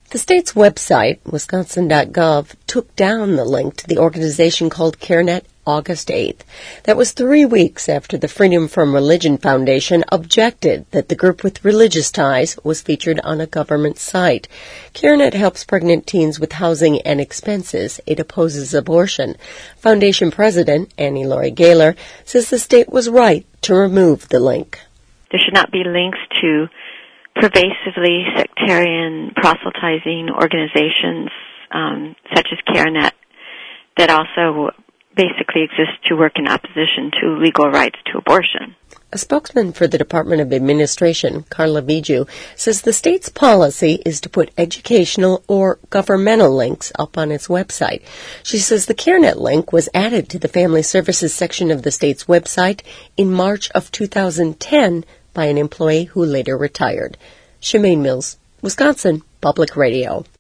The state's website, wisconsin.gov, took down the link to the organization called CareNet August 8th. That was 3 weeks after the Freedom from Religion Foundation objected that the group with religious ties was featured on a government site. CareNet helps pregnant teens with housing and expenses. It opposes abortion. Foundation President Annie Laurie Gaylor says the state was right to remove the link. There should not be links to pervasively sectarian proselytizing organizations such as CareNet that also basically exist to work in opposition to legal rights to abortion. A spokesman for the Department of Administration, Carla Viju, says the state's policy is to put educational or governmental links up on its website. She says the CareNet link was added to the Family Services section of the state's website in March of 2010 by an employee who later retired. Shemaine Mills, Wisconsin Public Radio.